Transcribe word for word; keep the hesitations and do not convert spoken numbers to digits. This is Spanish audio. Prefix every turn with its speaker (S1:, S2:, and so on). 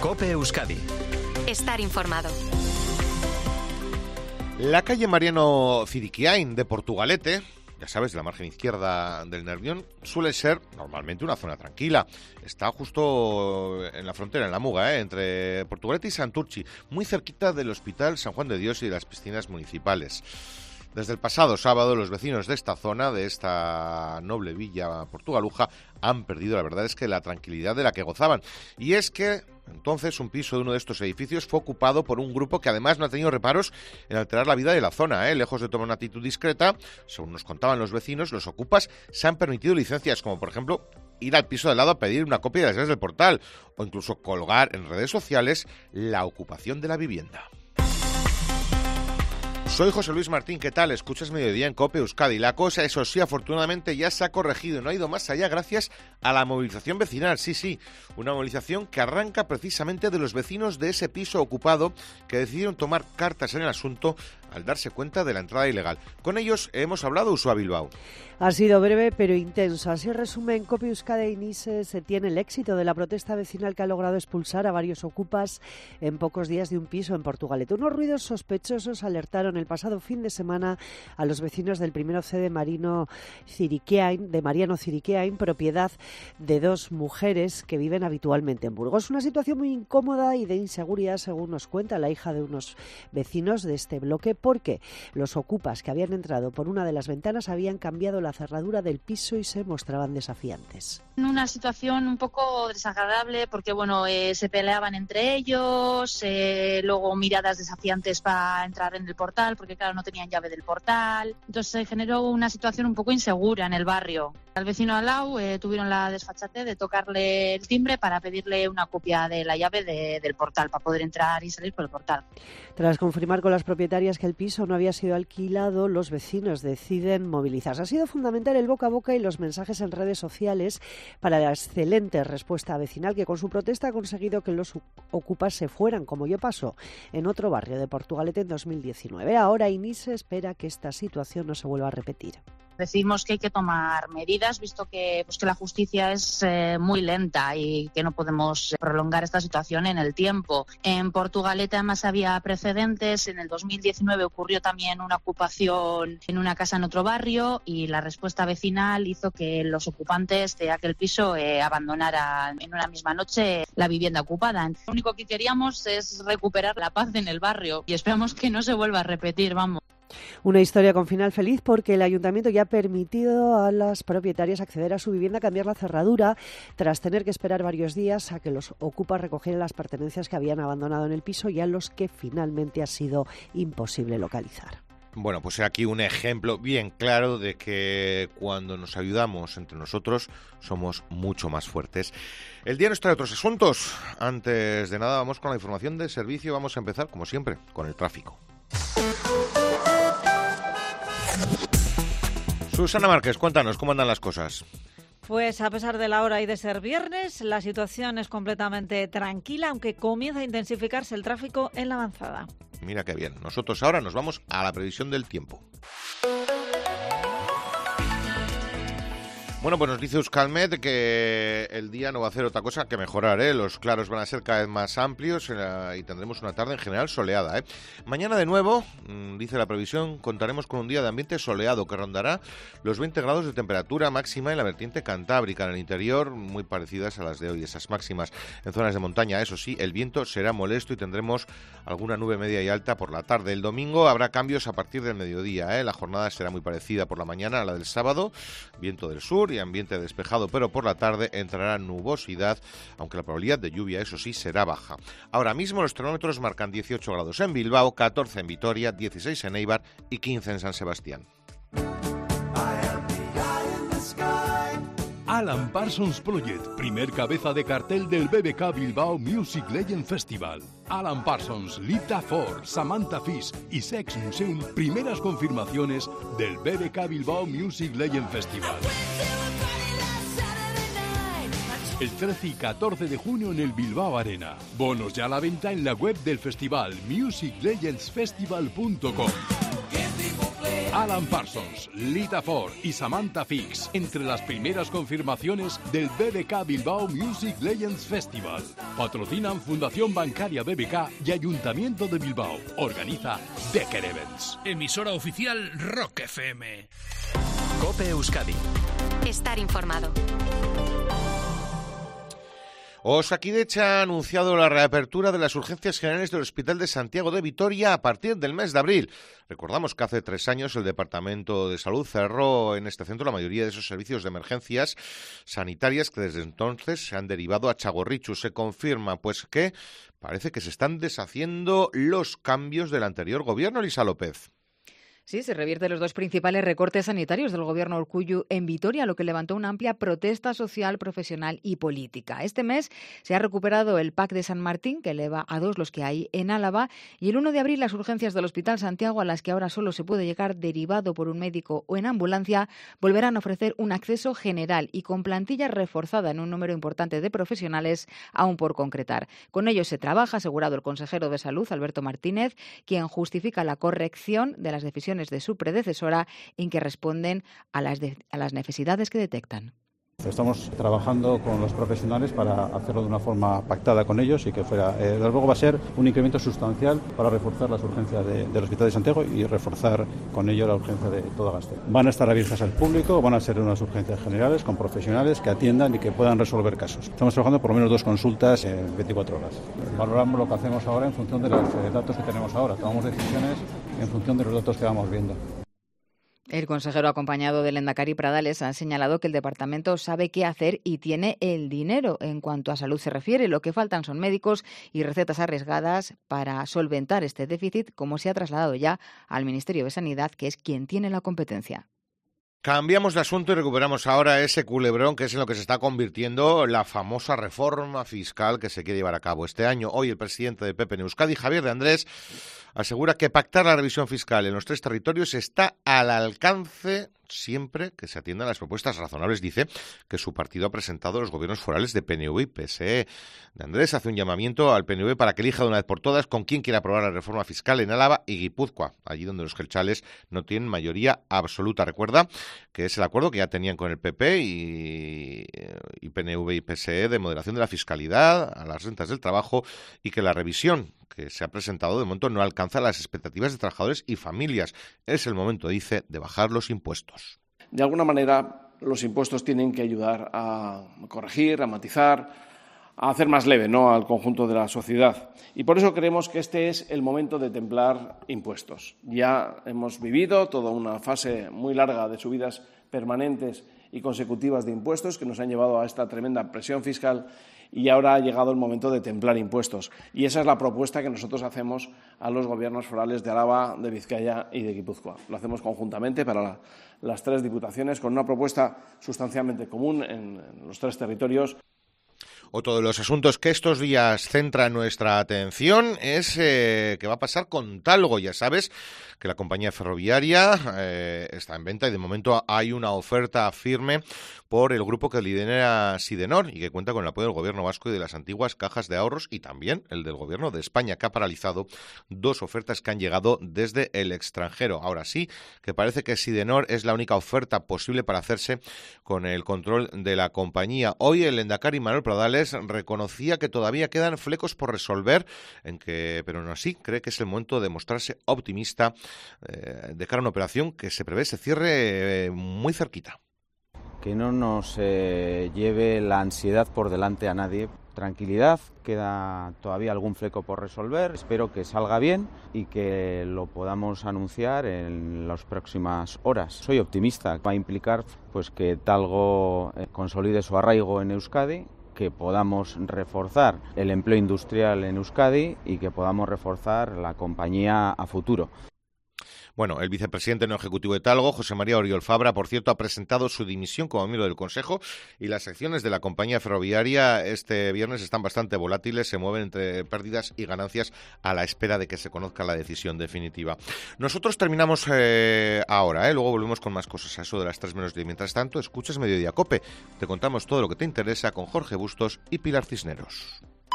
S1: COPE Euskadi.
S2: Estar informado.
S3: La calle Mariano Ziriquiain de Portugalete, ya sabes, de la margen izquierda del Nervión, suele ser normalmente una zona tranquila. Está justo en la frontera, en la Muga, ¿eh? entre Portugalete y Santurchi, muy cerquita del Hospital San Juan de Dios y de las piscinas municipales. Desde el pasado sábado, los vecinos de esta zona, de esta noble villa portugaluja, han perdido, la verdad es que la tranquilidad de la que gozaban. Y es que entonces un piso de uno de estos edificios fue ocupado por un grupo que además no ha tenido reparos en alterar la vida de la zona, ¿eh? Lejos de tomar una actitud discreta, según nos contaban los vecinos, los ocupas se han permitido licencias, como por ejemplo ir al piso de al lado a pedir una copia de las llaves del portal, o incluso colgar en redes sociales la ocupación de la vivienda. Soy José Luis Martín, ¿qué tal? Escuchas Mediodía en COPE Euskadi. La cosa, eso sí, afortunadamente ya se ha corregido, no ha ido más allá gracias a la movilización vecinal, sí, sí, una movilización que arranca precisamente de los vecinos de ese piso ocupado que decidieron tomar cartas en el asunto al darse cuenta de la entrada ilegal. Con ellos hemos hablado, Usua Bilbao.
S4: Ha sido breve pero intenso. Así resume en COPE Euskadi y NISE se tiene el éxito de la protesta vecinal que ha logrado expulsar a varios ocupas en pocos días de un piso en Portugalete. Unos ruidos sospechosos alertaron el pasado fin de semana a los vecinos del primero C de Mariano Ziriquiain, de Mariano Ziriquiain, propiedad de dos mujeres que viven habitualmente en Burgos. Una situación muy incómoda y de inseguridad, según nos cuenta la hija de unos vecinos de este bloque, porque los ocupas que habían entrado por una de las ventanas habían cambiado la cerradura del piso y se mostraban desafiantes.
S5: Una situación un poco desagradable porque bueno eh, se peleaban entre ellos, eh, luego miradas desafiantes para entrar en el portal porque claro no tenían llave del portal, entonces se generó una situación un poco insegura en el barrio. Al vecino al lado eh, tuvieron la desfachatez de tocarle el timbre para pedirle una copia de la llave de, del portal para poder entrar y salir por el portal.
S4: Tras confirmar con las propietarias que el piso no había sido alquilado, los vecinos deciden movilizarse. Ha sido fundamental el boca a boca y los mensajes en redes sociales para la excelente respuesta vecinal que con su protesta ha conseguido que los ocupas se fueran, como yo pasó en otro barrio de Portugalete en dos mil diecinueve. Ahora NISE espera que esta situación no se vuelva a repetir.
S5: Decimos que hay que tomar medidas, visto que, pues, que la justicia es eh, muy lenta y que no podemos prolongar esta situación en el tiempo. En Portugalete además había precedentes. En el dos mil diecinueve ocurrió también una ocupación en una casa en otro barrio y la respuesta vecinal hizo que los ocupantes de aquel piso eh, abandonaran en una misma noche la vivienda ocupada. Lo único que queríamos es recuperar la paz en el barrio y esperamos que no se vuelva a repetir, vamos.
S4: Una historia con final feliz porque el ayuntamiento ya ha permitido a las propietarias acceder a su vivienda, cambiar la cerradura, tras tener que esperar varios días a que los ocupas recogieran las pertenencias que habían abandonado en el piso y a los que finalmente ha sido imposible localizar.
S3: Bueno, pues aquí un ejemplo bien claro de que cuando nos ayudamos entre nosotros somos mucho más fuertes. El día nos trae otros asuntos. Antes de nada vamos con la información de servicio. Vamos a empezar, como siempre, con el tráfico. Susana Márquez, cuéntanos, ¿cómo andan las cosas?
S6: Pues a pesar de la hora y de ser viernes, la situación es completamente tranquila, aunque comienza a intensificarse el tráfico en la avanzada.
S3: Mira qué bien. Nosotros ahora nos vamos a la previsión del tiempo. Bueno, pues nos dice Euskalmet que el día no va a hacer otra cosa que mejorar, ¿eh? Los claros van a ser cada vez más amplios eh, y tendremos una tarde en general soleada, ¿eh? Mañana de nuevo, mmm, dice la previsión, contaremos con un día de ambiente soleado que rondará los veinte grados de temperatura máxima en la vertiente cantábrica, en el interior muy parecidas a las de hoy, esas máximas en zonas de montaña. Eso sí, el viento será molesto y tendremos alguna nube media y alta por la tarde. El domingo habrá cambios a partir del mediodía, ¿eh? La jornada será muy parecida por la mañana a la del sábado, viento del sur y ambiente despejado, pero por la tarde entrará nubosidad, aunque la probabilidad de lluvia, eso sí, será baja. Ahora mismo los termómetros marcan dieciocho grados en Bilbao, catorce en Vitoria, dieciséis en Eibar y quince en San Sebastián.
S7: Alan Parsons Project, primer cabeza de cartel del B B K Bilbao Music Legend Festival. Alan Parsons, Lita Ford, Samantha Fish y Sex Museum, primeras confirmaciones del B B K Bilbao Music Legend Festival. El trece y catorce de junio en el Bilbao Arena. Bonos ya a la venta en la web del festival music legends festival punto com. Alan Parsons, Lita Ford y Samantha Fix, entre las primeras confirmaciones del B B K Bilbao Music Legends Festival. Patrocinan Fundación Bancaria B B K y Ayuntamiento de Bilbao. Organiza Decker Events.
S1: Emisora oficial Rock F M.
S2: COPE Euskadi. Estar informado.
S3: Osakidetza ha anunciado la reapertura de las urgencias generales del Hospital de Santiago de Vitoria a partir del mes de abril. Recordamos que hace tres años el Departamento de Salud cerró en este centro la mayoría de esos servicios de emergencias sanitarias que desde entonces se han derivado a Txagorritxu. Se confirma pues que parece que se están deshaciendo los cambios del anterior gobierno, Elisa López.
S8: Sí, se revierte los dos principales recortes sanitarios del gobierno Urkullu en Vitoria, lo que levantó una amplia protesta social, profesional y política. Este mes se ha recuperado el P A C de San Martín, que eleva a dos los que hay en Álava, y el uno de abril las urgencias del Hospital Santiago, a las que ahora solo se puede llegar derivado por un médico o en ambulancia, volverán a ofrecer un acceso general y con plantilla reforzada en un número importante de profesionales aún por concretar. Con ello se trabaja, ha asegurado el consejero de Salud, Alberto Martínez, quien justifica la corrección de las decisiones de su predecesora en que responden a las, de, a las necesidades que detectan.
S9: Estamos trabajando con los profesionales para hacerlo de una forma pactada con ellos y que fuera, eh, desde luego va a ser un incremento sustancial para reforzar las urgencias de, del Hospital de Santiago y reforzar con ello la urgencia de toda Gasteiz. Van a estar abiertas al público, van a ser unas urgencias generales con profesionales que atiendan y que puedan resolver casos. Estamos trabajando por lo menos dos consultas en veinticuatro horas. Valoramos lo que hacemos ahora en función de los eh, datos que tenemos ahora. Tomamos decisiones en función de los datos que vamos viendo.
S8: El consejero, acompañado del Lehendakari Pradales, ha señalado que el departamento sabe qué hacer y tiene el dinero. En cuanto a salud se refiere, lo que faltan son médicos y recetas arriesgadas para solventar este déficit, como se ha trasladado ya al Ministerio de Sanidad, que es quien tiene la competencia.
S3: Cambiamos de asunto y recuperamos ahora ese culebrón que es en lo que se está convirtiendo la famosa reforma fiscal que se quiere llevar a cabo este año. Hoy el presidente de P P en Euskadi, Javier de Andrés, asegura que pactar la revisión fiscal en los tres territorios está al alcance siempre que se atiendan las propuestas razonables, dice, que su partido ha presentado a los gobiernos forales de P N V y P S E. De Andrés hace un llamamiento al P N V para que elija de una vez por todas con quién quiere aprobar la reforma fiscal en Álava y Guipúzcoa, allí donde los jeltzales no tienen mayoría absoluta. Recuerda que es el acuerdo que ya tenían con el P P y, y P N V y P S E de moderación de la fiscalidad a las rentas del trabajo y que la revisión que se ha presentado de momento no alcanza las expectativas de trabajadores y familias. Es el momento, dice, de bajar los impuestos.
S10: De alguna manera, los impuestos tienen que ayudar a corregir, a matizar, a hacer más leve, ¿no?, al conjunto de la sociedad. Y por eso creemos que este es el momento de templar impuestos. Ya hemos vivido toda una fase muy larga de subidas permanentes y consecutivas de impuestos que nos han llevado a esta tremenda presión fiscal y ahora ha llegado el momento de templar impuestos. Y esa es la propuesta que nosotros hacemos a los gobiernos forales de Álava, de Vizcaya y de Guipúzcoa. Lo hacemos conjuntamente para la, las tres diputaciones con una propuesta sustancialmente común en, en los tres territorios.
S3: Otro de los asuntos que estos días centra nuestra atención es eh, qué va a pasar con Talgo. Ya sabes que la compañía ferroviaria eh, está en venta y de momento hay una oferta firme por el grupo que lidera Sidenor y que cuenta con el apoyo del gobierno vasco y de las antiguas cajas de ahorros y también el del gobierno de España, que ha paralizado dos ofertas que han llegado desde el extranjero. Ahora sí, que parece que Sidenor es la única oferta posible para hacerse con el control de la compañía. Hoy el Lehendakari Manuel Pradales reconocía que todavía quedan flecos por resolver, en que, pero aún así cree que es el momento de mostrarse optimista eh, de cara a una operación que se prevé se cierre eh, muy cerquita.
S11: Que no nos eh, lleve la ansiedad por delante a nadie. Tranquilidad, queda todavía algún fleco por resolver. Espero que salga bien y que lo podamos anunciar en las próximas horas. Soy optimista, va a implicar pues que Talgo eh, consolide su arraigo en Euskadi, que podamos reforzar el empleo industrial en Euskadi y que podamos reforzar la compañía a futuro.
S3: Bueno, el vicepresidente no ejecutivo de Talgo, José María Oriol Fabra, por cierto, ha presentado su dimisión como miembro del Consejo y las acciones de la compañía ferroviaria este viernes están bastante volátiles, se mueven entre pérdidas y ganancias a la espera de que se conozca la decisión definitiva. Nosotros terminamos eh, ahora, ¿eh? Luego volvemos con más cosas a eso de las tres menos diez. Mientras tanto, escuchas Mediodía Cope. Te contamos todo lo que te interesa con Jorge Bustos y Pilar Cisneros.